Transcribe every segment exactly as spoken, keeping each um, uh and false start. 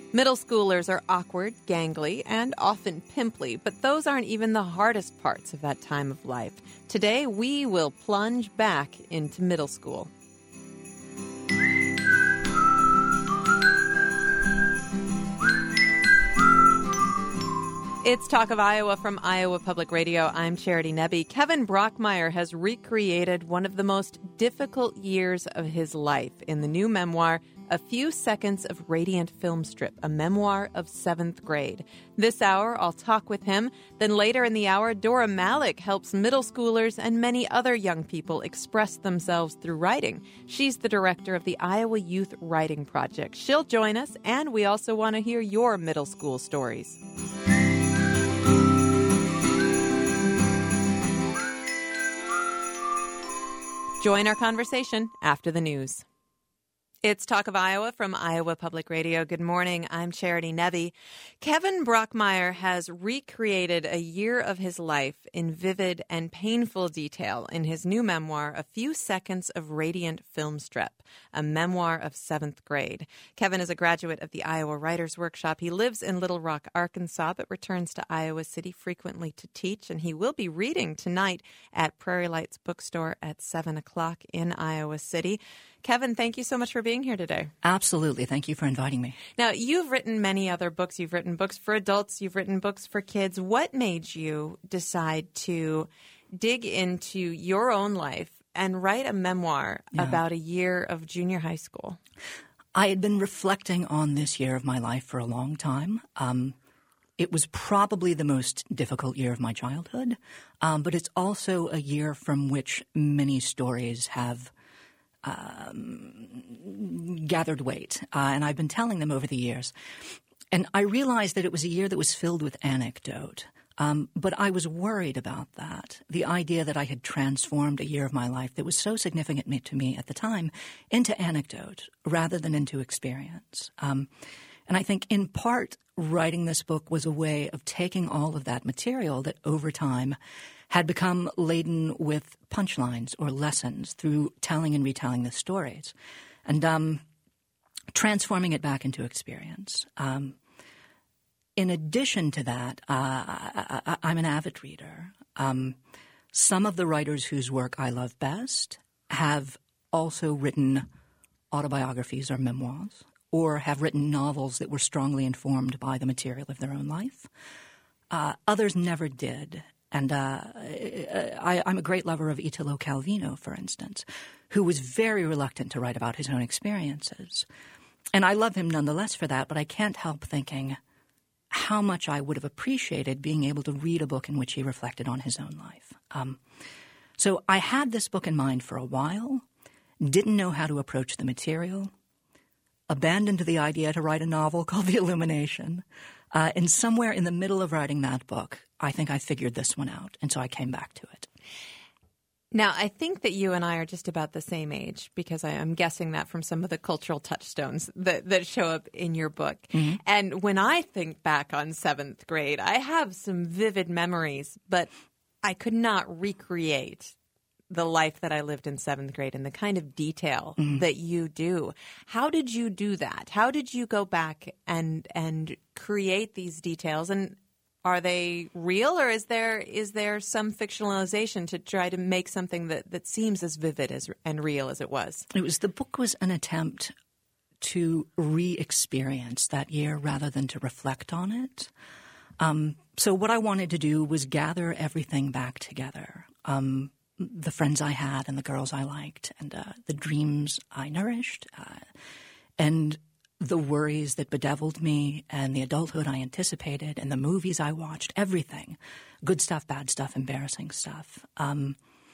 Middle schoolers are awkward, gangly, and often pimply, but those aren't even the hardest parts of that time of life. Today, we will plunge back into middle school. It's Talk of Iowa from Iowa Public Radio. I'm Charity Nebbe. Kevin Brockmeyer has recreated one of the most difficult years of his life in the new memoir, A Few Seconds of Radiant Film Strip, a memoir of seventh grade. This hour, I'll talk with him. Then later in the hour, Dora Malik helps middle schoolers and many other young people express themselves through writing. She's the director of the Iowa Youth Writing Project. She'll join us, and we also want to hear your middle school stories. Join our conversation after the news. It's Talk of Iowa from Iowa Public Radio. Good morning. I'm Charity Nebbe. Kevin Brockmeyer has recreated a year of his life in vivid and painful detail in his new memoir, A Few Seconds of Radiant Film Strip, a memoir of seventh grade. Kevin is a graduate of the Iowa Writers Workshop. He lives in Little Rock, Arkansas, but returns to Iowa City frequently to teach, and he will be reading tonight at Prairie Lights Bookstore at seven o'clock in Iowa City. Kevin, thank you so much for being here today. Absolutely. Thank you for inviting me. Now, you've written many other books. You've written books for adults. You've written books for kids. What made you decide to dig into your own life and write a memoir yeah. about a year of junior high school? I had been reflecting on this year of my life for a long time. Um, it was probably the most difficult year of my childhood, um, but it's also a year from which many stories have Um, gathered weight, uh, and I've been telling them over the years. And I realized that it was a year that was filled with anecdote, um, but I was worried about that, the idea that I had transformed a year of my life that was so significant to me at the time into anecdote rather than into experience. Um, and I think in part writing this book was a way of taking all of that material that over time had become laden with punchlines or lessons through telling and retelling the stories and um, transforming it back into experience. Um, in addition to that, uh, I, I, I'm an avid reader. Um, some of the writers whose work I love best have also written autobiographies or memoirs or have written novels that were strongly informed by the material of their own life. Uh, others never did. And uh, I, I'm a great lover of Italo Calvino, for instance, who was very reluctant to write about his own experiences. And I love him nonetheless for that, but I can't help thinking how much I would have appreciated being able to read a book in which he reflected on his own life. Um, so I had this book in mind for a while, didn't know how to approach the material, abandoned the idea to write a novel called The Illumination. Uh, and somewhere in the middle of writing that book, I think I figured this one out, and so I came back to it. Now, I think that you and I are just about the same age because I, I'm guessing that from some of the cultural touchstones that, that show up in your book. Mm-hmm. And when I think back on seventh grade, I have some vivid memories, but I could not recreate the life that I lived in seventh grade and the kind of detail mm-hmm. that you do. How did you do that? How did you go back and and create these details? And are they real, or is there is there some fictionalization to try to make something that, that seems as vivid as and real as it was? It was the book was an attempt to re-experience that year rather than to reflect on it. Um, so what I wanted to do was gather everything back together. Um, the friends I had and the girls I liked and uh, the dreams I nourished uh, and the worries that bedeviled me and the adulthood I anticipated and the movies I watched, everything, good stuff, bad stuff, embarrassing stuff, um,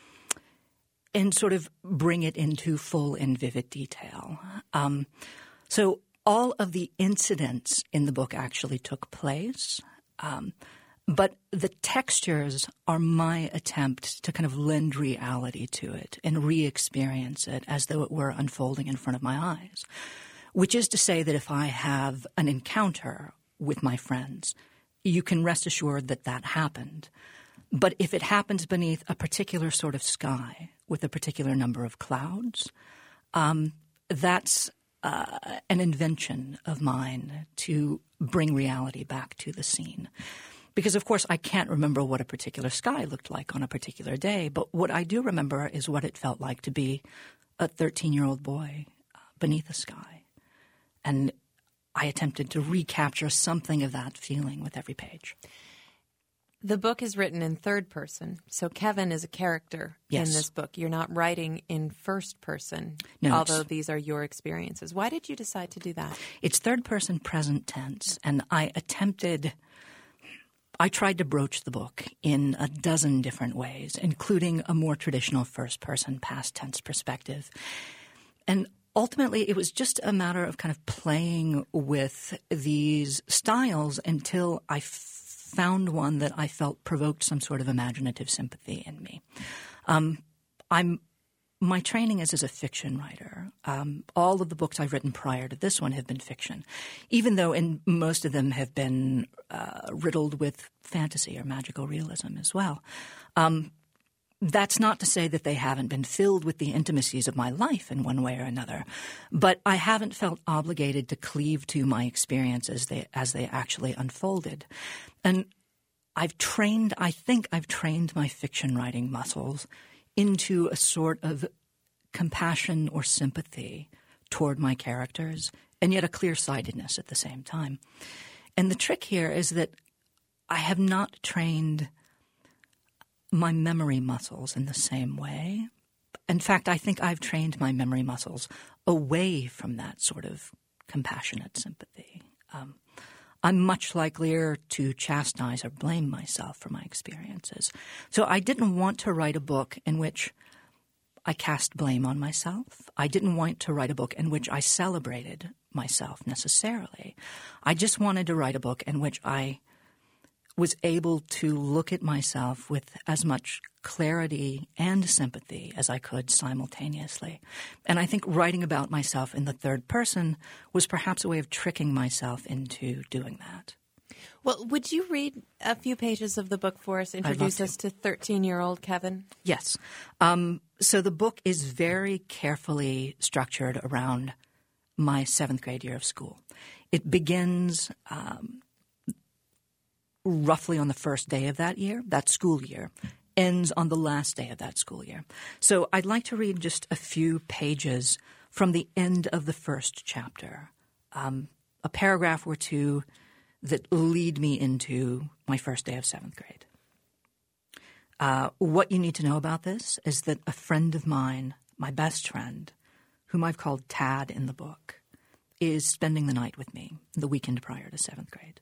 and sort of bring it into full and vivid detail. Um, so all of the incidents in the book actually took place, um, but the textures are my attempt to kind of lend reality to it and re-experience it as though it were unfolding in front of my eyes, which is to say that if I have an encounter with my friends, you can rest assured that that happened. But if it happens beneath a particular sort of sky with a particular number of clouds, um, that's uh, an invention of mine to bring reality back to the scene. Because, of course, I can't remember what a particular sky looked like on a particular day, but what I do remember is what it felt like to be a thirteen-year-old boy beneath a sky. And I attempted to recapture something of that feeling with every page. The book is written in third person, so Kevin is a character yes. in this book. You're not writing in first person, no, although these are your experiences. Why did you decide to do that? It's third person present tense, and I attempted – I tried to broach the book in a dozen different ways, including a more traditional first person past tense perspective. And ultimately, it was just a matter of kind of playing with these styles until I found one that I felt provoked some sort of imaginative sympathy in me. Um, I'm my training is as a fiction writer. Um, all of the books I've written prior to this one have been fiction, even though in most of them have been uh, riddled with fantasy or magical realism as well. Um, That's not to say that they haven't been filled with the intimacies of my life in one way or another, but I haven't felt obligated to cleave to my experiences as they, as they actually unfolded. And I've trained, I think I've trained my fiction writing muscles into a sort of compassion or sympathy toward my characters, and yet a clear-sightedness at the same time. And the trick here is that I have not trained my memory muscles in the same way. In fact, I think I've trained my memory muscles away from that sort of compassionate sympathy. Um, I'm much likelier to chastise or blame myself for my experiences. So I didn't want to write a book in which I cast blame on myself. I didn't want to write a book in which I celebrated myself necessarily. I just wanted to write a book in which I was able to look at myself with as much clarity and sympathy as I could simultaneously. And I think writing about myself in the third person was perhaps a way of tricking myself into doing that. Well, would you read a few pages of the book for us? Introduce us to thirteen-year-old Kevin. Yes. Um, so the book is very carefully structured around my seventh grade year of school. It begins um, roughly on the first day of that year, that school year, ends on the last day of that school year. So I'd like to read just a few pages from the end of the first chapter, um, a paragraph or two that lead me into my first day of seventh grade. Uh, what you need to know about this is that a friend of mine, my best friend, whom I've called Tad in the book, is spending the night with me the weekend prior to seventh grade.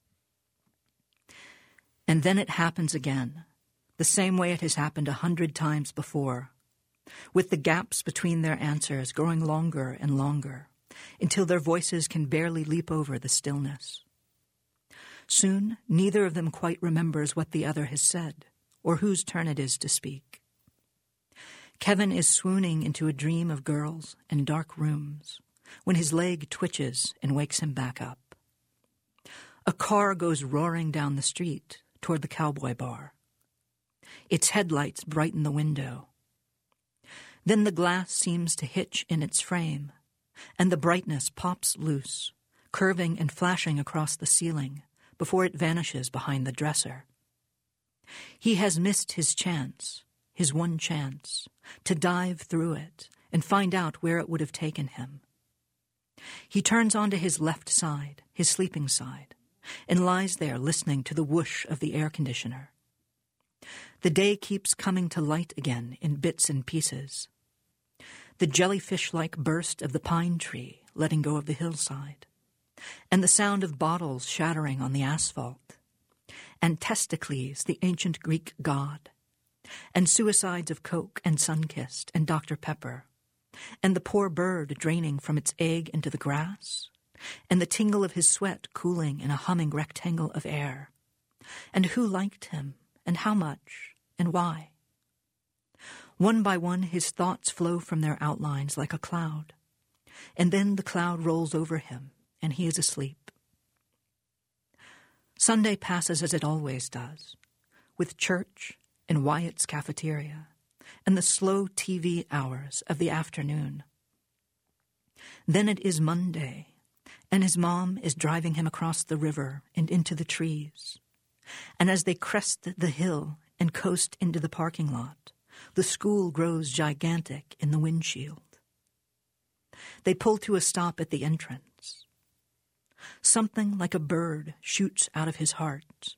And then it happens again, the same way it has happened a hundred times before, with the gaps between their answers growing longer and longer, until their voices can barely leap over the stillness. Soon, neither of them quite remembers what the other has said, or whose turn it is to speak. Kevin is swooning into a dream of girls and dark rooms, when his leg twitches and wakes him back up. A car goes roaring down the street toward the Cowboy Bar. Its headlights brighten the window. Then the glass seems to hitch in its frame, and the brightness pops loose, curving and flashing across the ceiling before it vanishes behind the dresser. He has missed his chance, his one chance, to dive through it and find out where it would have taken him. He turns onto his left side, his sleeping side, and lies there listening to the whoosh of the air conditioner. The day keeps coming to light again in bits and pieces. The jellyfish-like burst of the pine tree letting go of the hillside, and the sound of bottles shattering on the asphalt, and Testicles, the ancient Greek god, and suicides of Coke and Sunkist and Doctor Pepper, and the poor bird draining from its egg into the grass, and the tingle of his sweat cooling in a humming rectangle of air, and who liked him, and how much, and why. One by one his thoughts flow from their outlines like a cloud, and then the cloud rolls over him, and he is asleep. Sunday passes as it always does, with church and Wyatt's cafeteria, and the slow T V hours of the afternoon. Then it is Monday, and his mom is driving him across the river and into the trees. And as they crest the hill and coast into the parking lot, the school grows gigantic in the windshield. They pull to a stop at the entrance. Something like a bird shoots out of his heart.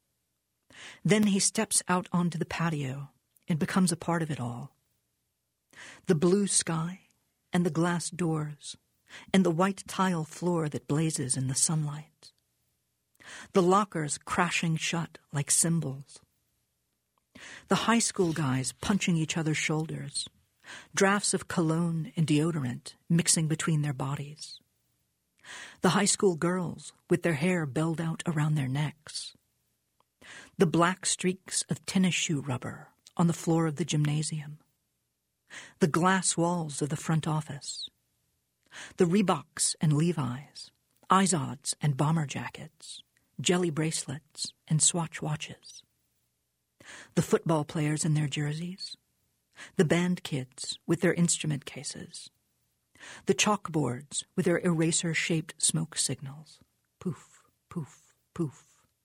Then he steps out onto the patio and becomes a part of it all. The blue sky and the glass doors and the white tile floor that blazes in the sunlight. The lockers crashing shut like cymbals. The high school guys punching each other's shoulders, drafts of cologne and deodorant mixing between their bodies. The high school girls with their hair belled out around their necks. The black streaks of tennis shoe rubber on the floor of the gymnasium. The glass walls of the front office. The Reeboks and Levi's, Izods and bomber jackets, jelly bracelets and Swatch watches. The football players in their jerseys. The band kids with their instrument cases. The chalkboards with their eraser-shaped smoke signals. Poof, poof, poof.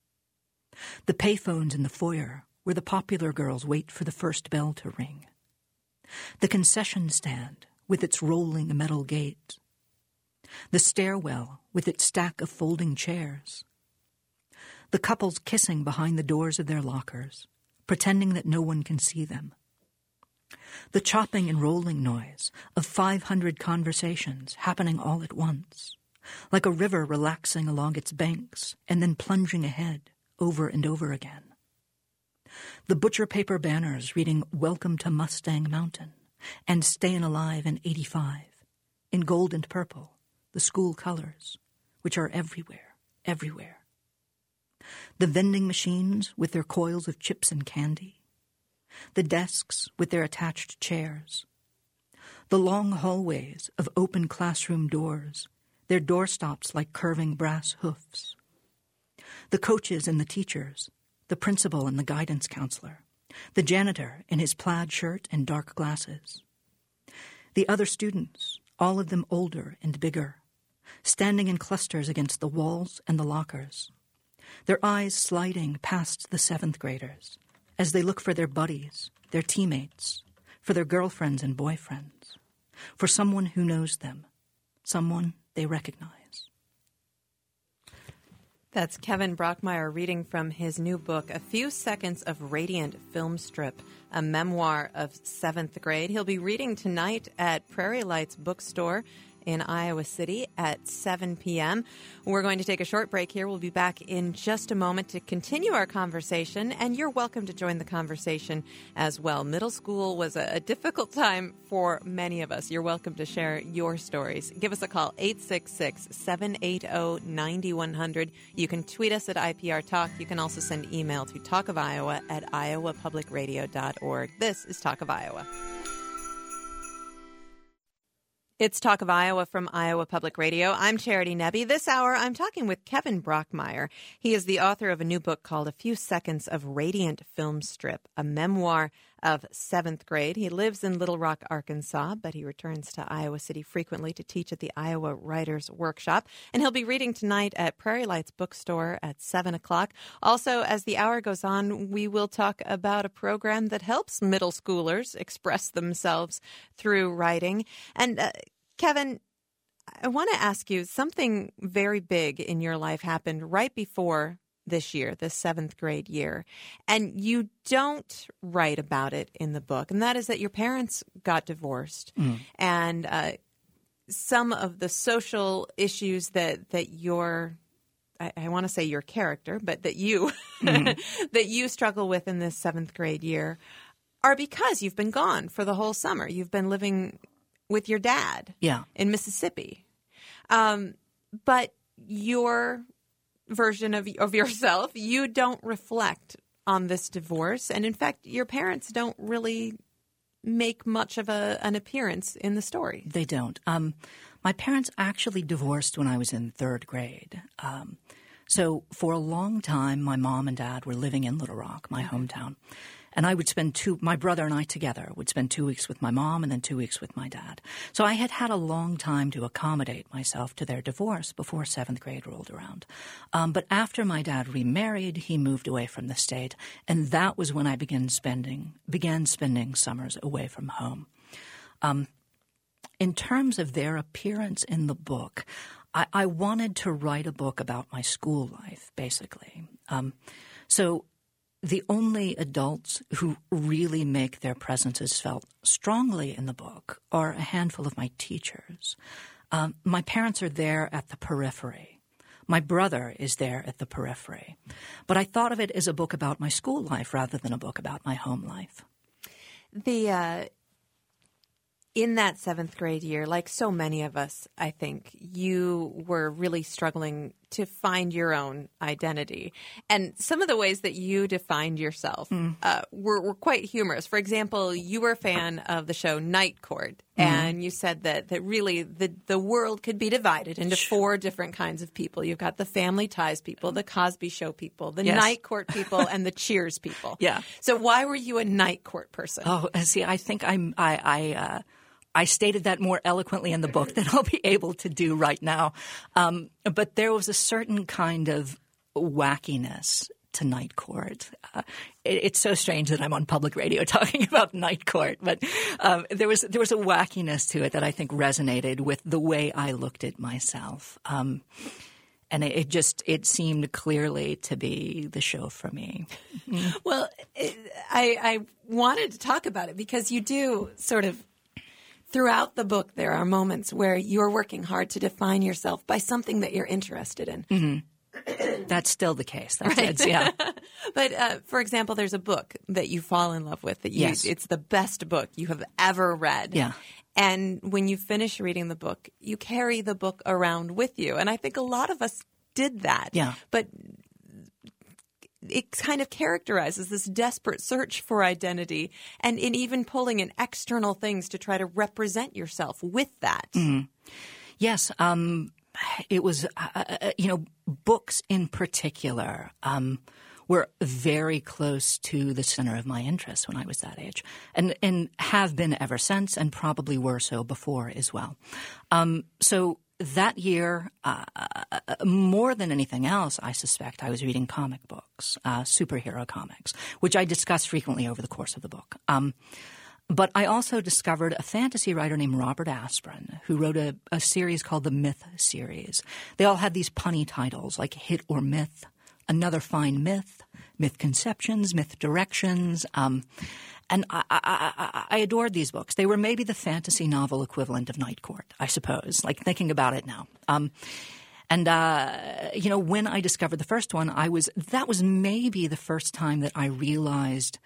The payphones in the foyer where the popular girls wait for the first bell to ring. The concession stand with its rolling metal gate. The stairwell with its stack of folding chairs. The couples kissing behind the doors of their lockers, pretending that no one can see them. The chopping and rolling noise of five hundred conversations happening all at once, like a river relaxing along its banks and then plunging ahead over and over again. The butcher paper banners reading "Welcome to Mustang Mountain" and "Stayin' Alive in eighty-five" in gold and purple, the school colors, which are everywhere, everywhere. The vending machines with their coils of chips and candy. The desks with their attached chairs. The long hallways of open classroom doors, their doorstops like curving brass hoofs. The coaches and the teachers, the principal and the guidance counselor, the janitor in his plaid shirt and dark glasses. The other students, all of them older and bigger, standing in clusters against the walls and the lockers, their eyes sliding past the seventh graders as they look for their buddies, their teammates, for their girlfriends and boyfriends, for someone who knows them, someone they recognize. That's Kevin Brockmeyer reading from his new book, A Few Seconds of Radiant Film Strip, a memoir of seventh grade. He'll be reading tonight at Prairie Lights Bookstore in Iowa City at seven p.m. We're going to take a short break here. We'll be back in just a moment to continue our conversation, and you're welcome to join the conversation as well. Middle school was a, a difficult time for many of us. You're welcome to share your stories. Give us a call, eight six six, seven eight zero, nine one zero zero. You can tweet us at I P R Talk. You can also send email to talk of iowa at iowa public radio dot org. This is Talk of Iowa. It's Talk of Iowa from Iowa Public Radio. I'm Charity Nebbe. This hour, I'm talking with Kevin Brockmeyer. He is the author of a new book called A Few Seconds of Radiant Film Strip, a memoir of seventh grade. He lives in Little Rock, Arkansas, but he returns to Iowa City frequently to teach at the Iowa Writers Workshop. And he'll be reading tonight at Prairie Lights Bookstore at seven o'clock. Also, as the hour goes on, we will talk about a program that helps middle schoolers express themselves through writing. And uh, Kevin, I want to ask you, something very big in your life happened right before this year, this seventh grade year, and you don't write about it in the book, and that is that your parents got divorced, mm. and uh, some of the social issues that that your I, I want to say your character, but that you mm. that you struggle with in this seventh grade year are because you've been gone for the whole summer. You've been living with your dad yeah. in Mississippi. Um, but your version of of yourself, you don't reflect on this divorce. And in fact, your parents don't really make much of a, an appearance in the story. They don't. Um, my parents actually divorced when I was in third grade. Um, so for a long time, my mom and dad were living in Little Rock, my hometown. And I would spend two, my brother and I together would spend two weeks with my mom and then two weeks with my dad. So I had had a long time to accommodate myself to their divorce before seventh grade rolled around. Um, but after my dad remarried, he moved away from the state. And that was when I began spending, began spending summers away from home. Um, in terms of their appearance in the book, I, I wanted to write a book about my school life, basically. Um, so the only adults who really make their presences felt strongly in the book are a handful of my teachers. Um, my parents are there at the periphery. My brother is there at the periphery. But I thought of it as a book about my school life rather than a book about my home life. The uh, in that seventh grade year, like so many of us, I think, you were really struggling to find your own identity. And some of the ways that you defined yourself mm. uh, were, were quite humorous. For example, you were a fan of the show Night Court, mm. and you said that, that really the, the world could be divided into four different kinds of people. You've got the Family Ties people, the Cosby Show people, the yes. Night Court people, and the Cheers people. Yeah. So why were you a Night Court person? Oh, see, I think I'm I I uh I stated that more eloquently in the book than I'll be able to do right now. Um, but there was a certain kind of wackiness to Night Court. Uh, it, it's so strange that I'm on public radio talking about Night Court, but um, there was there was a wackiness to it that I think resonated with the way I looked at myself. Um, and it, it just it seemed clearly to be the show for me. Mm. Well, it, I, I wanted to talk about it because you do sort of throughout the book, there are moments where you're working hard to define yourself by something that you're interested in. Mm-hmm. That's still the case. That's right. it, yeah. But, uh, for example, there's a book that you fall in love with. That you, yes. It's the best book you have ever read. Yeah. And when you finish reading the book, you carry the book around with you. And I think a lot of us did that. Yeah. But it kind of characterizes this desperate search for identity and in even pulling in external things to try to represent yourself with that. Mm. Yes. Um, it was, uh, you know, books in particular um, were very close to the center of my interest when I was that age and, and have been ever since and probably were so before as well. Um, so That year, uh, more than anything else, I suspect I was reading comic books, uh, superhero comics, which I discuss frequently over the course of the book. Um, but I also discovered a fantasy writer named Robert Asprin who wrote a, a series called the Myth series. They all had these punny titles like Hit or Myth, Another Fine Myth, Myth Conceptions, Myth Directions. Um, And I, I, I, I adored these books. They were maybe the fantasy novel equivalent of Night Court, I suppose, like thinking about it now. Um, and, uh, you know, when I discovered the first one, I was that was maybe the first time that I realized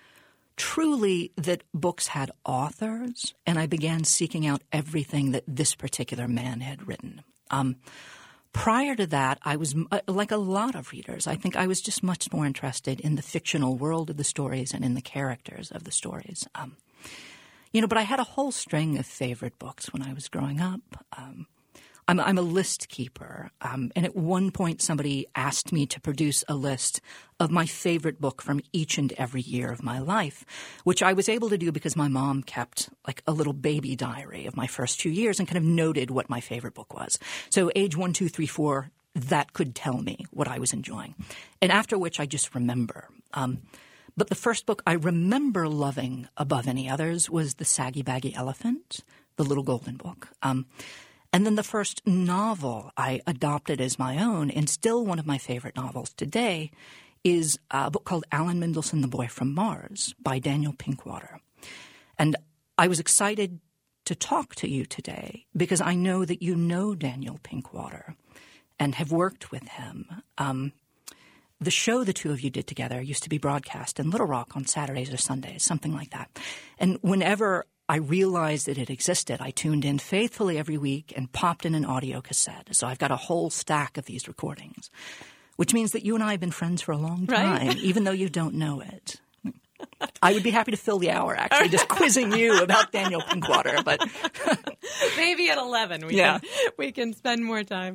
truly that books had authors, and I began seeking out everything that this particular man had written. Um Prior to that, I was, uh, like a lot of readers, I think I was just much more interested in the fictional world of the stories and in the characters of the stories. Um, you know, but I had a whole string of favorite books when I was growing up. Um, I'm, I'm a list keeper, um, and at one point somebody asked me to produce a list of my favorite book from each and every year of my life, which I was able to do because my mom kept like a little baby diary of my first few years and kind of noted what my favorite book was. So age one, two, three, four, that could tell me what I was enjoying, and after which I just remember. Um, but the first book I remember loving above any others was The Saggy Baggy Elephant, the Little Golden Book. Um, And then the first novel I adopted as my own, and still one of my favorite novels today, is a book called Alan Mendelsohn, The Boy from Mars by Daniel Pinkwater. And I was excited to talk to you today because I know that you know Daniel Pinkwater and have worked with him. Um, the show the two of you did together used to be broadcast in Little Rock on Saturdays or Sundays, something like that. And whenever I realized that it existed, I tuned in faithfully every week and popped in an audio cassette. So I've got a whole stack of these recordings, which means that you and I have been friends for a long time, right? Even though you don't know it. I would be happy to fill the hour, actually, just quizzing you about Daniel Pinkwater. But maybe at eleven we, yeah. can, we can spend more time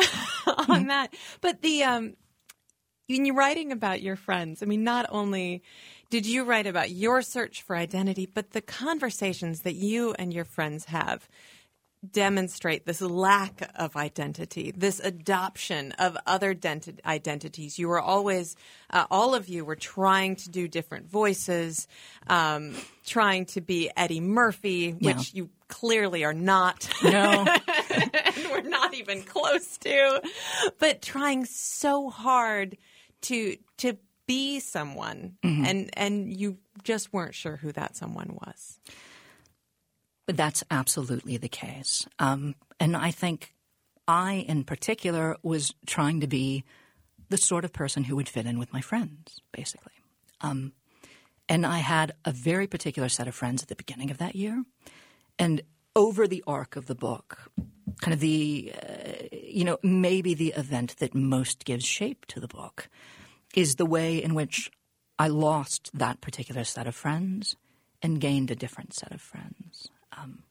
on that. But the um, when you're writing about your friends, I mean, not only did you write about your search for identity, but the conversations that you and your friends have demonstrate this lack of identity, this adoption of other denti- identities. You were always, uh, all of you were trying to do different voices, um, trying to be Eddie Murphy, which yeah. you clearly are not. No. And we're not even close to. But trying so hard to to be someone, mm-hmm. and, and you just weren't sure who that someone was. That's absolutely the case. Um, and I think I, in particular, was trying to be the sort of person who would fit in with my friends, basically. Um, and I had a very particular set of friends at the beginning of that year. And over the arc of the book, kind of the, uh, you know, maybe the event that most gives shape to the book is the way in which I lost that particular set of friends and gained a different set of friends. Um,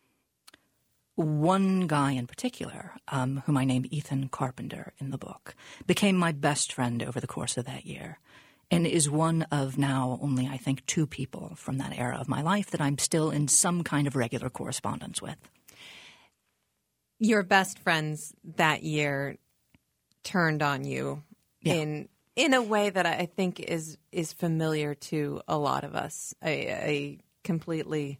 one guy in particular, um, whom I named Ethan Carpenter in the book, became my best friend over the course of that year and is one of now only, I think, two people from that era of my life that I'm still in some kind of regular correspondence with. Your best friends that year turned on you yeah. in in a way that I think is is familiar to a lot of us, a, a completely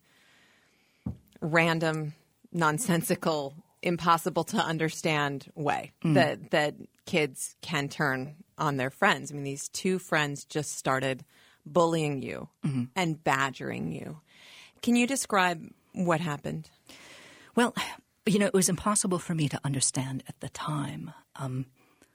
random, nonsensical, impossible to understand way mm. that that kids can turn on their friends. I mean, these two friends just started bullying you mm-hmm. and badgering you. Can you describe what happened? Well, you know, it was impossible for me to understand at the time. Um,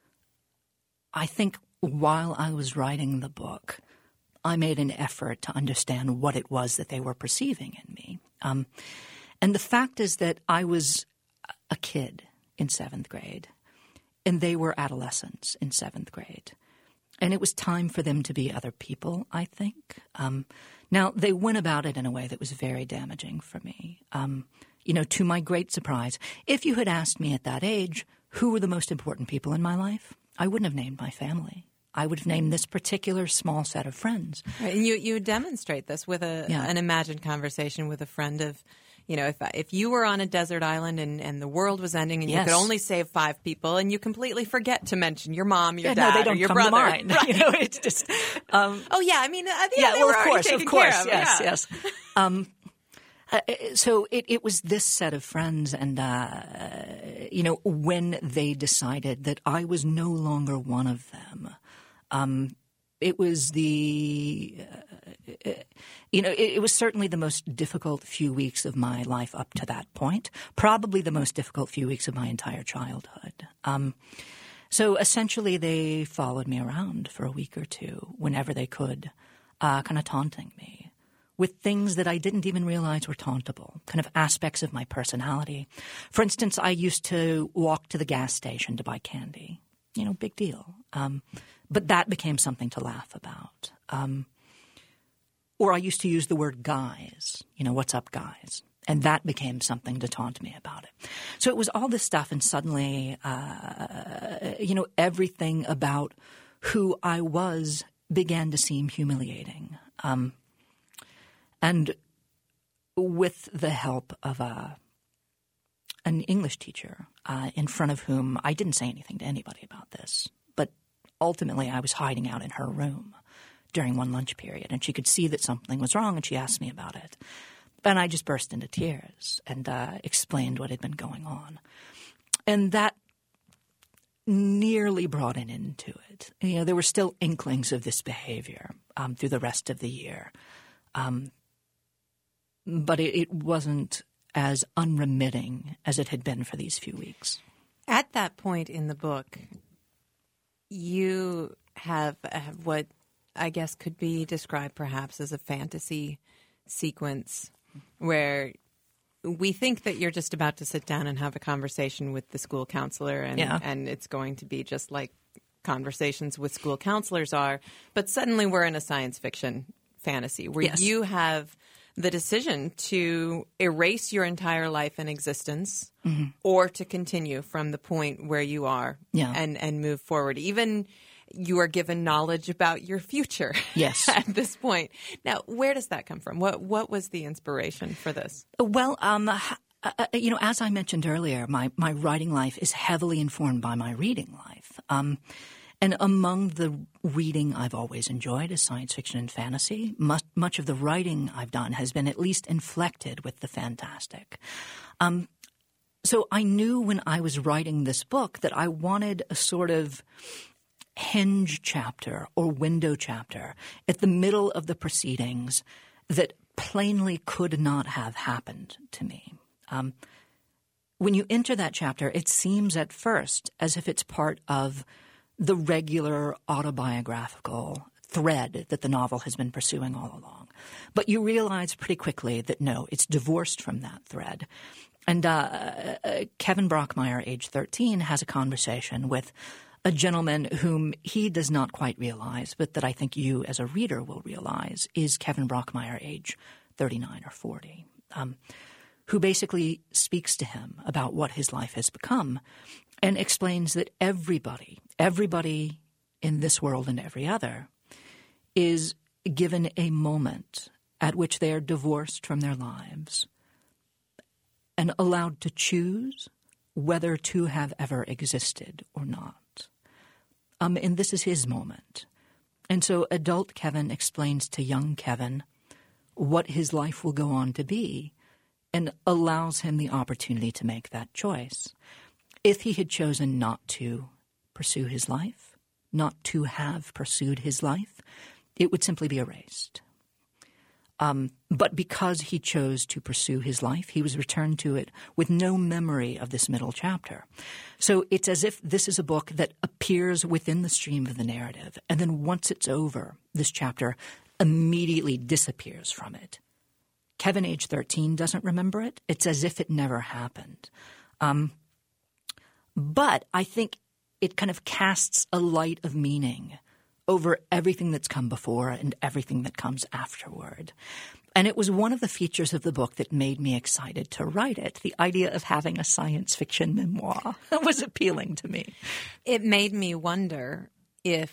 I think while I was writing the book, I made an effort to understand what it was that they were perceiving in me. Um, and the fact is that I was a kid in seventh grade, and they were adolescents in seventh grade. And it was time for them to be other people, I think. Um, now, they went about it in a way that was very damaging for me. Um, you know, to my great surprise, if you had asked me at that age who were the most important people in my life, I wouldn't have named my family. I would have named this particular small set of friends. Right. And you, you demonstrate this with a yeah. an imagined conversation with a friend of, you know, if if you were on a desert island and, and the world was ending and yes. you could only save five people and you completely forget to mention your mom, your yeah, dad, no, they don't or your come brother. To mind. Right. You know, it's just. Um, oh yeah, I mean, uh, yeah, yeah they well, were of already course, taken of course, care of. yes, yeah. yes. Um, uh, so it, it was this set of friends, and uh, you know, when they decided that I was no longer one of them, um, it was the, uh, you know, it, it was certainly the most difficult few weeks of my life up to that point. Probably the most difficult few weeks of my entire childhood. Um, so essentially, they followed me around for a week or two whenever they could, uh, kind of taunting me with things that I didn't even realize were tauntable, kind of aspects of my personality. For instance, I used to walk to the gas station to buy candy. You know, big deal. Um, but that became something to laugh about. Um, or I used to use the word guys. You know, what's up, guys? And that became something to taunt me about it. So it was all this stuff, and suddenly, uh, you know, everything about who I was began to seem humiliating. Um, and with the help of a an English teacher uh, in front of whom I didn't say anything to anybody about this, but ultimately I was hiding out in her room during one lunch period, and she could see that something was wrong, and she asked me about it. And I just burst into tears and uh, explained what had been going on. And that nearly brought an end to it. You know, there were still inklings of this behavior um, through the rest of the year. Um, but it, it wasn't as unremitting as it had been for these few weeks. At that point in the book, you have, have what I guess could be described perhaps as a fantasy sequence where we think that you're just about to sit down and have a conversation with the school counselor, and, yeah. and it's going to be just like conversations with school counselors are, but suddenly we're in a science fiction fantasy where yes. you have the decision to erase your entire life and existence mm-hmm. or to continue from the point where you are yeah. and, and move forward. Even you are given knowledge about your future. Yes. At this point. Now, where does that come from? What what was the inspiration for this? Well, um, uh, uh, you know, as I mentioned earlier, my, my writing life is heavily informed by my reading life. Um, and among the reading I've always enjoyed is science fiction and fantasy. Much, much of the writing I've done has been at least inflected with the fantastic. Um, so I knew when I was writing this book that I wanted a sort of hinge chapter or window chapter at the middle of the proceedings that plainly could not have happened to me. Um, when you enter that chapter, it seems at first as if it's part of the regular autobiographical thread that the novel has been pursuing all along. But you realize pretty quickly that no, it's divorced from that thread. And uh, uh, Kevin Brockmeyer, age thirteen, has a conversation with a gentleman whom he does not quite realize, but that I think you as a reader will realize is Kevin Brockmeyer, age thirty-nine or forty, um, who basically speaks to him about what his life has become and explains that everybody, everybody in this world and every other is given a moment at which they are divorced from their lives and allowed to choose whether to have ever existed or not. Um, and this is his moment. And so adult Kevin explains to young Kevin what his life will go on to be and allows him the opportunity to make that choice. If he had chosen not to pursue his life, not to have pursued his life, it would simply be erased. Um, but because he chose to pursue his life, he was returned to it with no memory of this middle chapter. So it's as if this is a book that appears within the stream of the narrative, and then once it's over, this chapter immediately disappears from it. Kevin, age thirteen, doesn't remember it. It's as if it never happened. Um, but I think it kind of casts a light of meaning over everything that's come before and everything that comes afterward. And it was one of the features of the book that made me excited to write it. The idea of having a science fiction memoir was appealing to me. It made me wonder if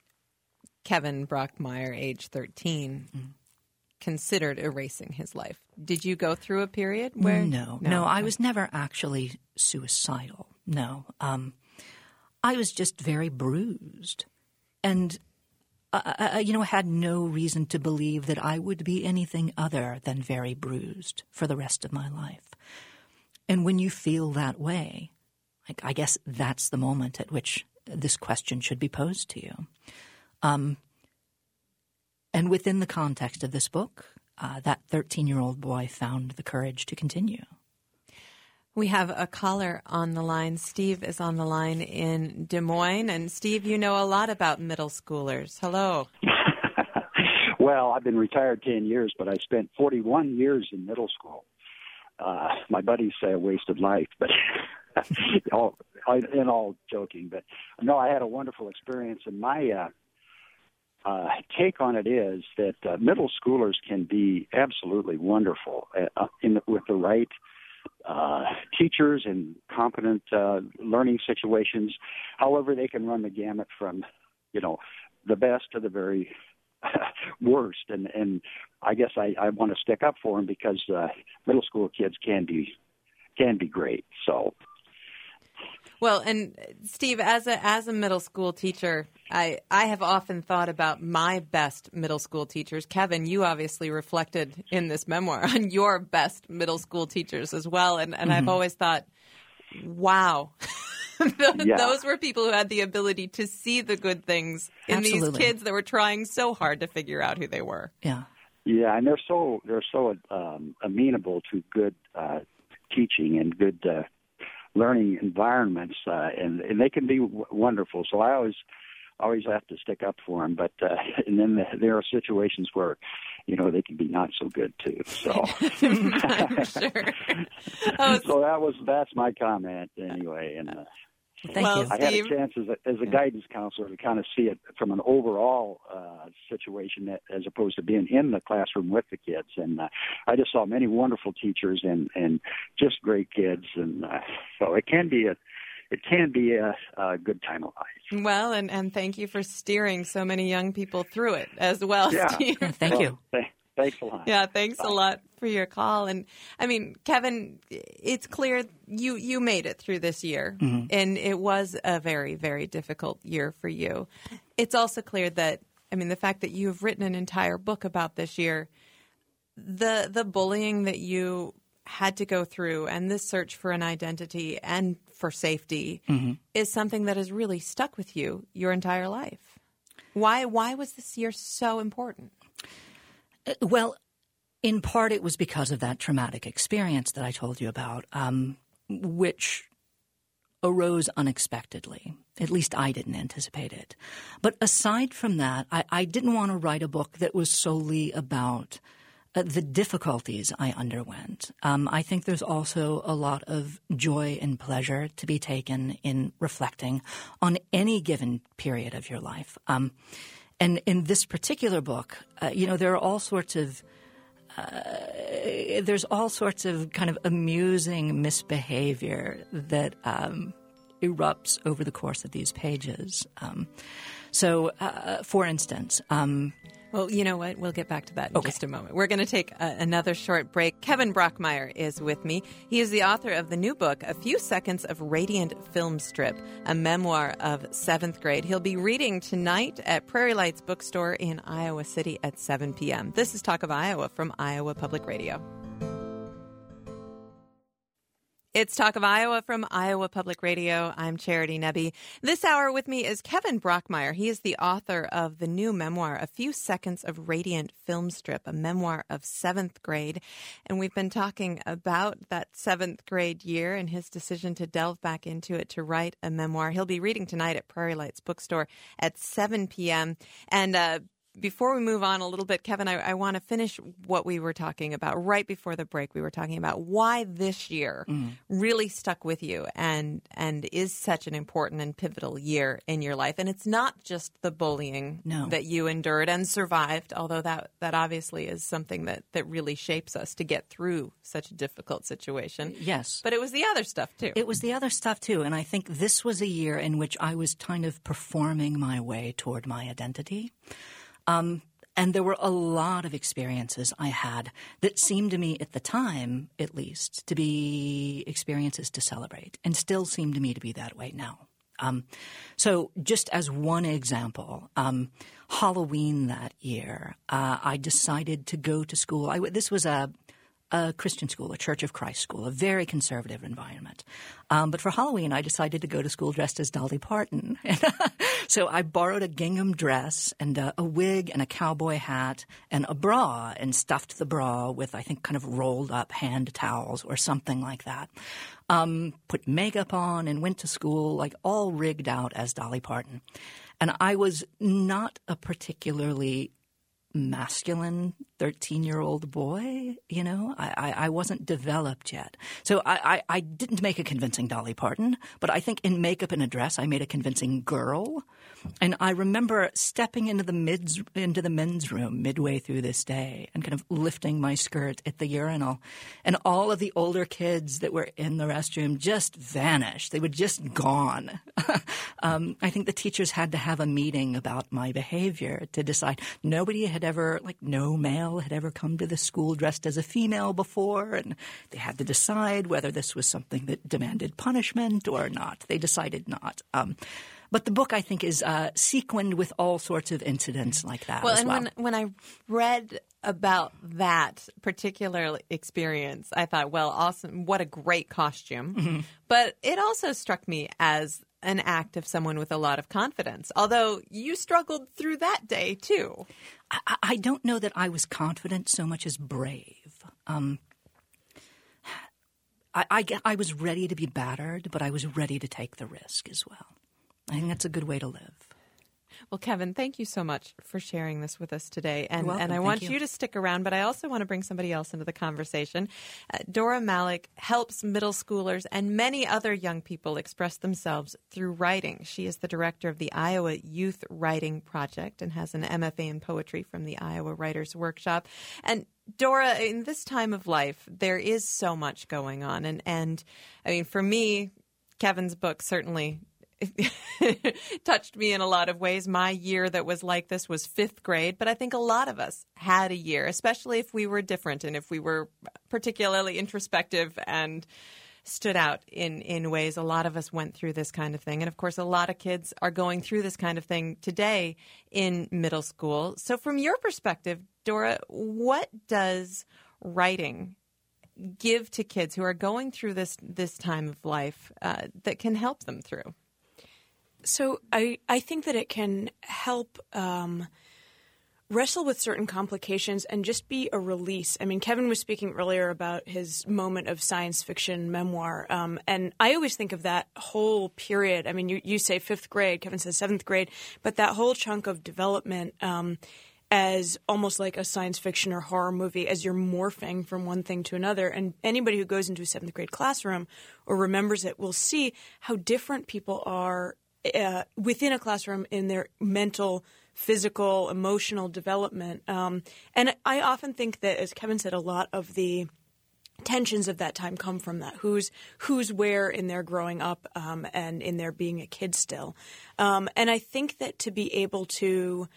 Kevin Brockmeyer, age thirteen, mm. considered erasing his life. Did you go through a period where? No, no, no I was never actually suicidal. No. Um, I was just very bruised. And, uh, you know, had no reason to believe that I would be anything other than very bruised for the rest of my life. And when you feel that way, like, I guess that's the moment at which this question should be posed to you. Um, and within the context of this book, uh, that thirteen-year-old boy found the courage to continue. We have a caller on the line. Steve is on the line in Des Moines. And, Steve, you know a lot about middle schoolers. Hello. Well, I've been retired ten years, but I spent forty-one years in middle school. Uh, my buddies say I wasted life, but all, in all joking. But, no, I had a wonderful experience. And my uh, uh, take on it is that uh, middle schoolers can be absolutely wonderful uh, in the, with the right Uh, teachers and competent uh, learning situations. However, they can run the gamut from, you know, the best to the very worst. And, and I guess I, I want to stick up for them because uh, middle school kids can be can be great. So. Well, and Steve, as a as a middle school teacher, I, I have often thought about my best middle school teachers. Kevin, you obviously reflected in this memoir on your best middle school teachers as well. And, and mm-hmm. I've always thought, wow, yeah. Those were people who had the ability to see the good things in Absolutely. these kids that were trying so hard to figure out who they were. Yeah. Yeah, and they're so they're so um, amenable to good uh, teaching and good uh, learning environments, uh, and, and they can be w- wonderful. So I always always have to stick up for them. But uh, and then the, there are situations where, you know, they can be not so good too. So, I'm sure. Oh, so that was that's my comment anyway. And uh, thank well, you. I had Steve, a chance as a, as a guidance counselor to kind of see it from an overall uh, situation that, as opposed to being in the classroom with the kids. And uh, I just saw many wonderful teachers and, and just great kids. And uh, so it can be a it can be a, a good time of life. Well, and, and thank you for steering so many young people through it as well, yeah. Steve. Thank well, you. Th- thanks a lot. Yeah, thanks Bye. a lot for your call. And I mean, Kevin, it's clear you, you made it through this year, mm-hmm. and it was a very, very difficult year for you. It's also clear that, I mean, the fact that you've written an entire book about this year, the the bullying that you had to go through and this search for an identity and for safety mm-hmm. is something that has really stuck with you your entire life. Why why was this year so important? Uh, well, in part it was because of that traumatic experience that I told you about, um, which arose unexpectedly. At least I didn't anticipate it. But aside from that, I, I didn't want to write a book that was solely about Uh, the difficulties I underwent. Um, I think there's also a lot of joy and pleasure to be taken in reflecting on any given period of your life. Um, and in this particular book, uh, you know, there are all sorts of uh, there's all sorts of kind of amusing misbehavior that um, erupts over the course of these pages. Um, so, uh, for instance, um, Well, you know what? We'll get back to that in okay. just a moment. We're going to take a, another short break. Kevin Brockmeyer is with me. He is the author of the new book, A Few Seconds of Radiant Film Strip, a memoir of seventh grade. He'll be reading tonight at Prairie Lights Bookstore in Iowa City at seven p.m. This is Talk of Iowa from Iowa Public Radio. It's Talk of Iowa from Iowa Public Radio. I'm Charity Nebbe. This hour with me is Kevin Brockmeyer. He is the author of the new memoir, A Few Seconds of Radiant Film Strip, a memoir of seventh grade. And we've been talking about that seventh grade year and his decision to delve back into it to write a memoir. He'll be reading tonight at Prairie Lights Bookstore at seven p.m. And uh before we move on a little bit, Kevin, I, I want to finish what we were talking about right before the break. We were talking about why this year mm. really stuck with you and and is such an important and pivotal year in your life. And it's not just the bullying no. that you endured and survived, although that, that obviously is something that, that really shapes us to get through such a difficult situation. Yes. But it was the other stuff, too. It was the other stuff, too. And I think this was a year in which I was kind of performing my way toward my identity. Um, and there were a lot of experiences I had that seemed to me at the time, at least, to be experiences to celebrate and still seem to me to be that way now. Um, so just as one example, um, Halloween that year, uh, I decided to go to school. I, this was a a Christian school, a Church of Christ school, a very conservative environment. Um, but for Halloween, I decided to go to school dressed as Dolly Parton. So I borrowed a gingham dress and a, a wig and a cowboy hat and a bra and stuffed the bra with, I think, kind of rolled up hand towels or something like that. Um, put makeup on and went to school, like all rigged out as Dolly Parton. And I was not a particularly masculine thirteen-year-old boy, you know. I, I, I wasn't developed yet. So I, I, I didn't make a convincing Dolly Parton, but I think in makeup and a dress I made a convincing girl. And I remember stepping into the mids into the men's room midway through this day and kind of lifting my skirt at the urinal. And all of the older kids that were in the restroom just vanished. They were just gone. um, I think the teachers had to have a meeting about my behavior to decide. Nobody had ever, like no male had ever come to the school dressed as a female before, and they had to decide whether this was something that demanded punishment or not. They decided not. Um, but the book, I think, is uh, sequined with all sorts of incidents like that well, as and well. When, when I read about that particular experience, I thought, well, awesome, what a great costume. Mm-hmm. But it also struck me as an act of someone with a lot of confidence, although you struggled through that day, too. I, I don't know that I was confident so much as brave. Um, I, I, I was ready to be battered, but I was ready to take the risk as well. I think that's a good way to live. Well, Kevin, thank you so much for sharing this with us today. And, welcome. and I Thank want you. you to stick around, but I also want to bring somebody else into the conversation. Uh, Dora Malik helps middle schoolers and many other young people express themselves through writing. She is the director of the Iowa Youth Writing Project and has an M F A in poetry from the Iowa Writers Workshop. And Dora, in this time of life, there is so much going on. And, and I mean, for me, Kevin's book certainly touched me in a lot of ways. My year that was like this was fifth grade, but I think a lot of us had a year, especially if we were different and if we were particularly introspective and stood out in, in ways. A lot of us went through this kind of thing. And of course, a lot of kids are going through this kind of thing today in middle school. So from your perspective, Dora, what does writing give to kids who are going through this this time of life uh, that can help them through? So I, I think that it can help um, wrestle with certain complications and just be a release. I mean, Kevin was speaking earlier about his moment of science fiction memoir, um, and I always think of that whole period. I mean, you, you say fifth grade, Kevin says seventh grade, but that whole chunk of development um, as almost like a science fiction or horror movie as you're morphing from one thing to another. And anybody who goes into a seventh grade classroom or remembers it will see how different people are Uh, within a classroom in their mental, physical, emotional development. Um, and I often think that, as Kevin said, a lot of the tensions of that time come from that. Who's who's where in their growing up um, and in their being a kid still. Um, and I think that to be able to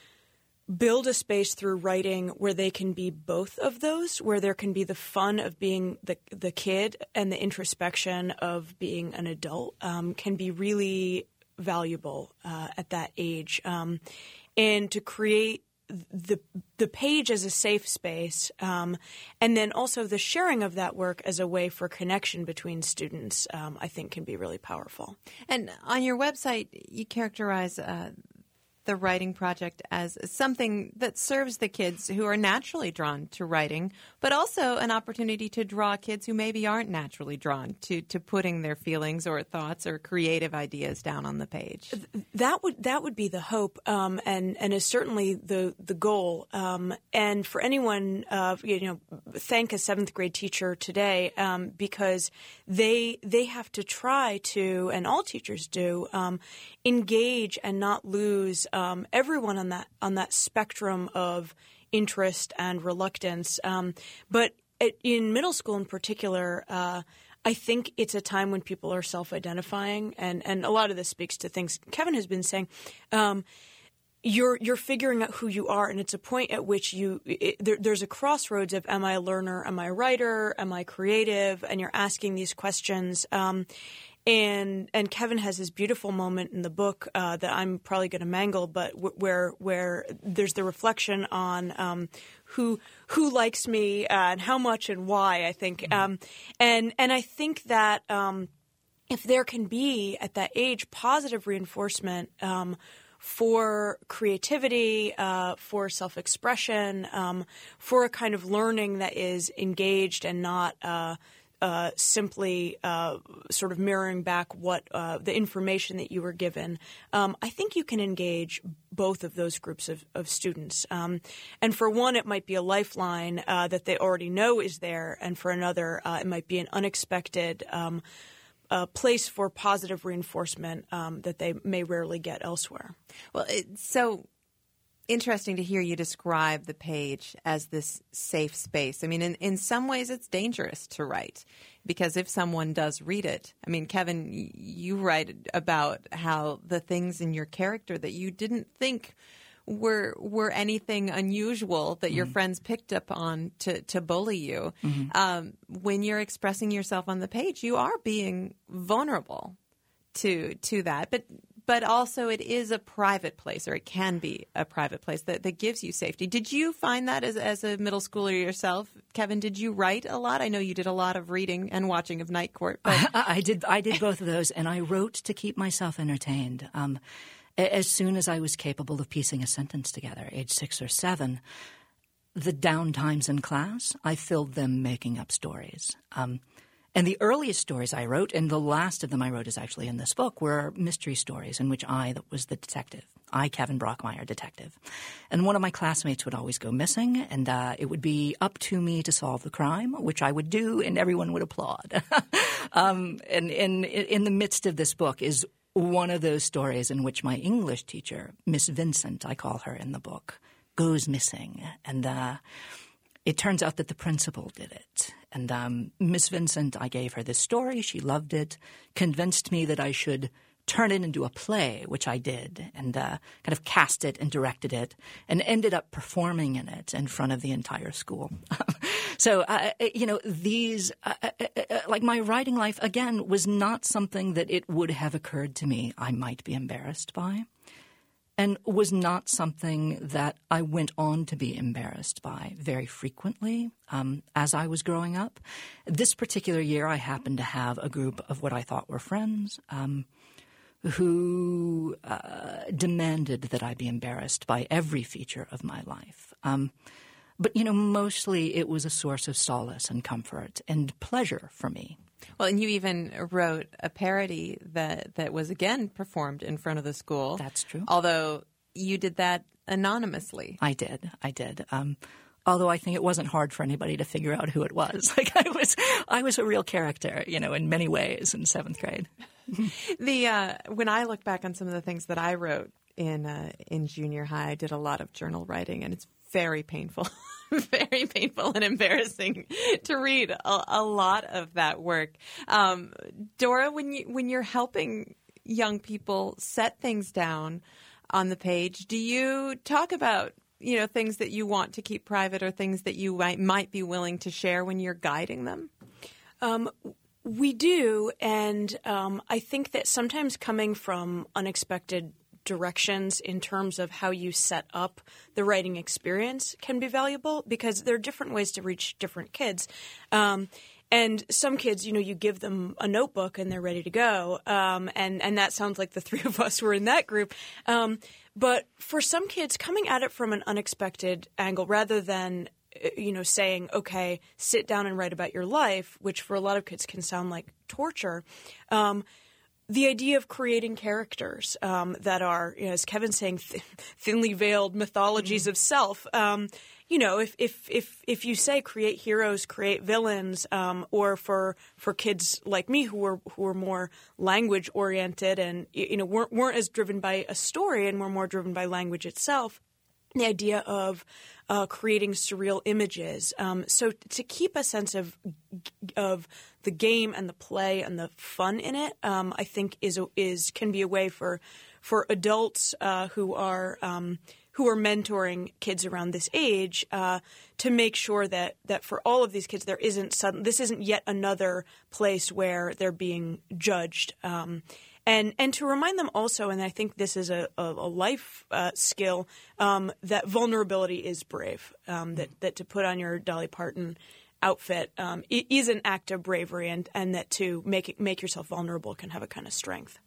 build a space through writing where they can be both of those, where there can be the fun of being the the kid and the introspection of being an adult, um, can be really valuable uh, at that age. Um, and to create the the page as a safe space, um, and then also the sharing of that work as a way for connection between students, um, I think can be really powerful. And on your website, you characterize uh, the writing project as something that serves the kids who are naturally drawn to writing, but also an opportunity to draw kids who maybe aren't naturally drawn to, to putting their feelings or thoughts or creative ideas down on the page. That would that would be the hope, um, and and is certainly the the goal. Um, and for anyone, uh, you know, thank a seventh grade teacher today um, because they they have to try to, and all teachers do, um, engage and not lose Um, everyone on that on that spectrum of interest and reluctance. Um, but it, in middle school in particular, uh, I think it's a time when people are self-identifying, and, and a lot of this speaks to things Kevin has been saying. Um, you're you're figuring out who you are, and it's a point at which you it, there, there's a crossroads of am I a learner, am I a writer, am I creative, and you're asking these questions. Um, And and Kevin has this beautiful moment in the book uh, that I'm probably going to mangle, but w- where where there's the reflection on um, who who likes me uh, and how much and why. I think, mm-hmm. um, and and I think that um, if there can be at that age positive reinforcement um, for creativity, uh, for self-expression, um, for a kind of learning that is engaged and not Uh, Uh, simply uh, sort of mirroring back what uh, the information that you were given, um, I think you can engage both of those groups of, of students. Um, and for one, it might be a lifeline uh, that they already know is there, and for another, uh, it might be an unexpected um, uh, place for positive reinforcement um, that they may rarely get elsewhere. Well, it's so interesting to hear you describe the page as this safe space. I mean, in, in some ways it's dangerous to write because if someone does read it, I mean, Kevin, you write about how the things in your character that you didn't think were were anything unusual that mm-hmm. your friends picked up on to, to bully you. Mm-hmm. Um, when you're expressing yourself on the page, you are being vulnerable to to that. But But also it is a private place, or it can be a private place that, that gives you safety. Did you find that as, as a middle schooler yourself? Kevin, did you write a lot? I know you did a lot of reading and watching of Night Court. But I, I did I did both of those, and I wrote to keep myself entertained. Um, as soon as I was capable of piecing a sentence together, age six or seven, the down times in class, I filled them making up stories. Um And the earliest stories I wrote, and the last of them I wrote is actually in this book, were mystery stories in which I was the detective. I, Kevin Brockmeyer, detective. And one of my classmates would always go missing, and uh, it would be up to me to solve the crime, which I would do, and everyone would applaud. um, and, and in the midst of this book is one of those stories in which my English teacher, Miss Vincent, I call her in the book, goes missing. And uh, it turns out that the principal did it. And um, Miss Vincent, I gave her this story. She loved it, convinced me that I should turn it into a play, which I did, and uh, kind of cast it and directed it, and ended up performing in it in front of the entire school. So, uh, you know, these, uh, uh, like my writing life, again, was not something that it would have occurred to me I might be embarrassed by, and was not something that I went on to be embarrassed by very frequently um, as I was growing up. This particular year, I happened to have a group of what I thought were friends um, who uh, demanded that I be embarrassed by every feature of my life. Um, but, you know, mostly it was a source of solace and comfort and pleasure for me. Well, and you even wrote a parody that, that was, again, performed in front of the school. That's true. Although you did that anonymously. I did. I did. Um, although I think it wasn't hard for anybody to figure out who it was. Like I was I was a real character, you know, in many ways in seventh grade. The uh, when I look back on some of the things that I wrote in uh, in junior high, I did a lot of journal writing, and it's very painful, very painful and embarrassing to read a, a lot of that work. Um, Dora, when you when you're helping young people set things down on the page, do you talk about, you know, things that you want to keep private or things that you might, might be willing to share when you're guiding them? Um, we do, and um, I think that sometimes coming from unexpected directions in terms of how you set up the writing experience can be valuable, because there are different ways to reach different kids. Um, and some kids, you know, you give them a notebook and they're ready to go. Um, and, and that sounds like the three of us were in that group. Um, but for some kids, coming at it from an unexpected angle rather than, you know, saying, okay, sit down and write about your life, which for a lot of kids can sound like torture. Um, The idea of creating characters um, that are, you know, as Kevin's saying, th- thinly veiled mythologies mm-hmm. of self. Um, you know, if, if if if you say create heroes, create villains, um, or for for kids like me who are who are more language oriented and you know weren't weren't as driven by a story and were more driven by language itself, the idea of uh, creating surreal images. Um, so to keep a sense of of the game and the play and the fun in it, um, I think is is can be a way for for adults uh, who are um, who are mentoring kids around this age uh, to make sure that that for all of these kids there isn't sudden this isn't yet another place where they're being judged. Um, And and to remind them also, and I think this is a, a, a life uh, skill, um, that vulnerability is brave, um, that, that to put on your Dolly Parton outfit um, is an act of bravery, and, and that to make it, make yourself vulnerable can have a kind of strength.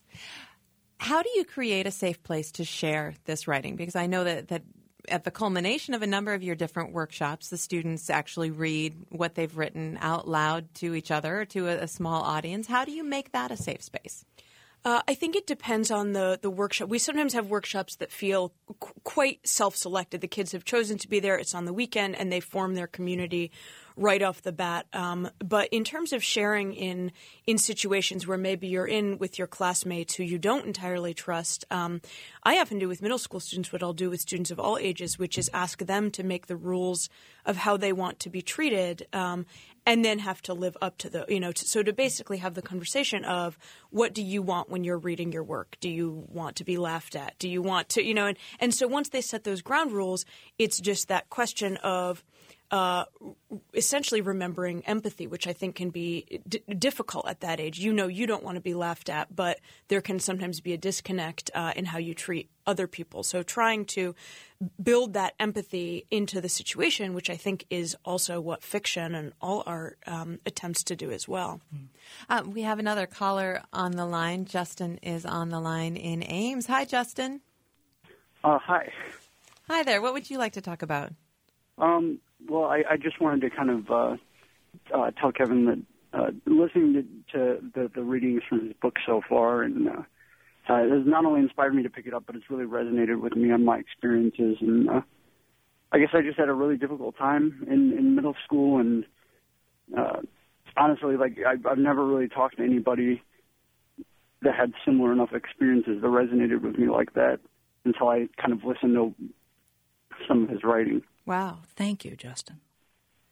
How do you create a safe place to share this writing? Because I know that, that at the culmination of a number of your different workshops, the students actually read what they've written out loud to each other or to a, a small audience. How do you make that a safe space? Uh, I think it depends on the, the workshop. We sometimes have workshops that feel qu- quite self-selected. The kids have chosen to be there. It's on the weekend, and they form their community right off the bat. Um, but in terms of sharing in in situations where maybe you're in with your classmates who you don't entirely trust, um, I often do with middle school students what I'll do with students of all ages, which is ask them to make the rules of how they want to be treated, um, and then have to live up to the, you know, to, so to basically have the conversation of what do you want when you're reading your work? Do you want to be laughed at? Do you want to, you know, and, and so once they set those ground rules, it's just that question of Uh, essentially remembering empathy, which I think can be d- difficult at that age. You know, you don't want to be laughed at, but there can sometimes be a disconnect uh, in how you treat other people. So trying to build that empathy into the situation, which I think is also what fiction and all art um, attempts to do as well. Uh, we have another caller on the line. Justin is on the line in Ames. Hi, Justin. Uh, hi. Hi there. What would you like to talk about? Um, well, I, I just wanted to kind of uh, uh, tell Kevin that uh, listening to, to the, the readings from his book so far, and uh, uh, it has not only inspired me to pick it up, but it's really resonated with me on my experiences. And uh, I guess I just had a really difficult time in, in middle school, and uh, honestly, like I, I've never really talked to anybody that had similar enough experiences that resonated with me like that until I kind of listened to some of his writing. Wow. Thank you, Justin.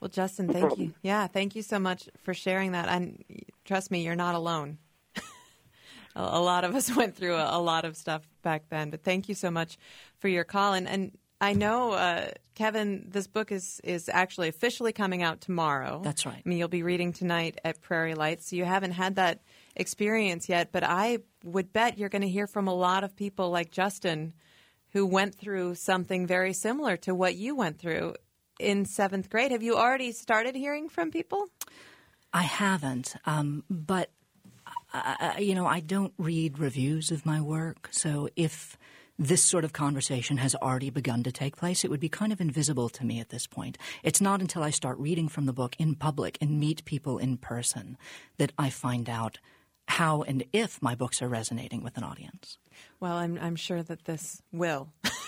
Well, Justin, thank no you. Yeah, thank you so much for sharing that. And trust me, you're not alone. a, a lot of us went through a, a lot of stuff back then. But thank you so much for your call. And, and I know, uh, Kevin, this book is, is actually officially coming out tomorrow. That's right. I mean, you'll be reading tonight at Prairie Lights, so you haven't had that experience yet. But I would bet you're going to hear from a lot of people like Justin who went through something very similar to what you went through in seventh grade. Have you already started hearing from people? I haven't, um, but, uh, you know, I don't read reviews of my work, so if this sort of conversation has already begun to take place, it would be kind of invisible to me at this point. It's not until I start reading from the book in public and meet people in person that I find out how and if my books are resonating with an audience. Well, I'm, I'm sure that this will.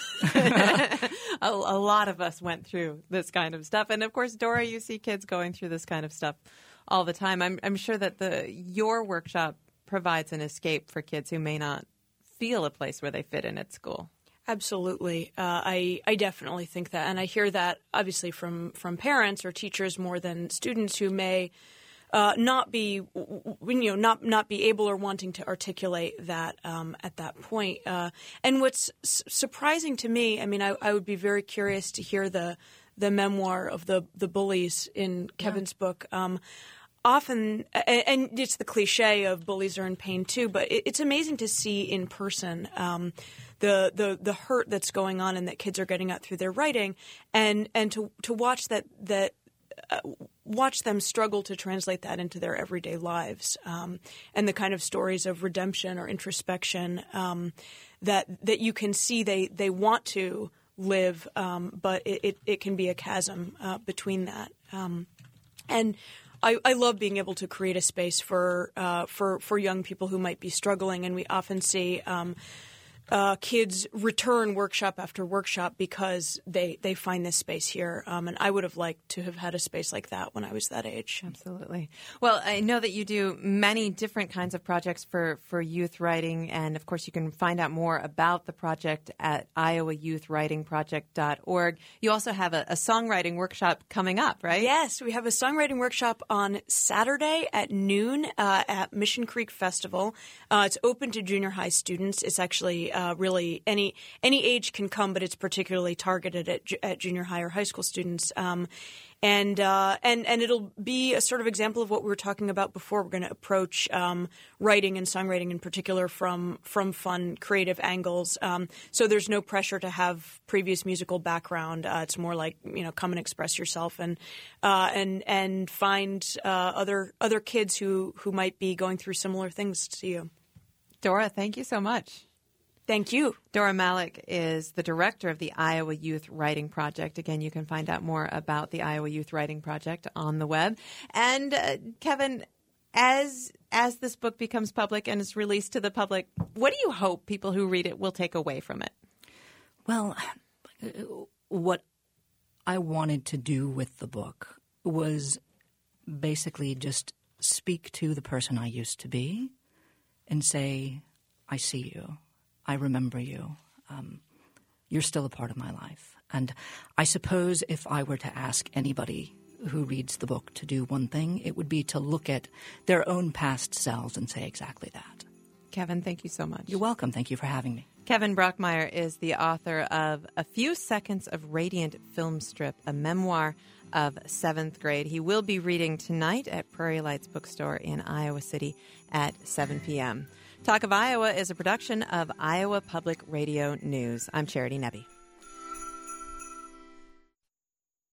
a, a lot of us went through this kind of stuff. And, of course, Dora, you see kids going through this kind of stuff all the time. I'm, I'm sure that the your workshop provides an escape for kids who may not feel a place where they fit in at school. Absolutely. Uh, I, I definitely think that. And I hear that, obviously, from, from parents or teachers more than students who may Uh, not be, you know, not not be able or wanting to articulate that um, at that point. Uh, and what's s- surprising to me, I mean, I, I would be very curious to hear the the memoir of the the bullies in Kevin's yeah. book. Um, often, and, and it's the cliche of bullies are in pain too, but it, it's amazing to see in person um, the the the hurt that's going on and that kids are getting at through their writing, and and to to watch that that. Uh, watch them struggle to translate that into their everyday lives, um, and the kind of stories of redemption or introspection um, that that you can see they, they want to live, um, but it, it, it can be a chasm uh, between that. Um, and I, I love being able to create a space for uh, for for young people who might be struggling, and we often see Um, Uh, kids return workshop after workshop because they, they find this space here. Um, and I would have liked to have had a space like that when I was that age. Absolutely. Well, I know that you do many different kinds of projects for, for youth writing. And, of course, you can find out more about the project at iowa youth writing project dot org. You also have a, a songwriting workshop coming up, right? Yes, we have a songwriting workshop on Saturday at noon uh, at Mission Creek Festival. Uh, it's open to junior high students. It's actually Uh, really, any any age can come, but it's particularly targeted at, at junior high or high school students. Um, and uh, and and it'll be a sort of example of what we were talking about before. We're going to approach um, writing and songwriting in particular from from fun, creative angles. Um, so there's no pressure to have previous musical background. Uh, it's more like, you know, come and express yourself and uh, and and find uh, other other kids who who might be going through similar things to you. Dora, thank you so much. Thank you. Dora Malik is the director of the Iowa Youth Writing Project. Again, you can find out more about the Iowa Youth Writing Project on the web. And uh, Kevin, as as this book becomes public and is released to the public, what do you hope people who read it will take away from it? Well, what I wanted to do with the book was basically just speak to the person I used to be and say, I see you. I remember you. Um, you're still a part of my life. And I suppose if I were to ask anybody who reads the book to do one thing, it would be to look at their own past selves and say exactly that. Kevin, thank you so much. You're welcome. Thank you for having me. Kevin Brockmeyer is the author of A Few Seconds of Radiant Film Strip, a memoir of seventh grade. He will be reading tonight at Prairie Lights Bookstore in Iowa City at seven p.m. Talk of Iowa is a production of Iowa Public Radio News. I'm Charity Nebbe.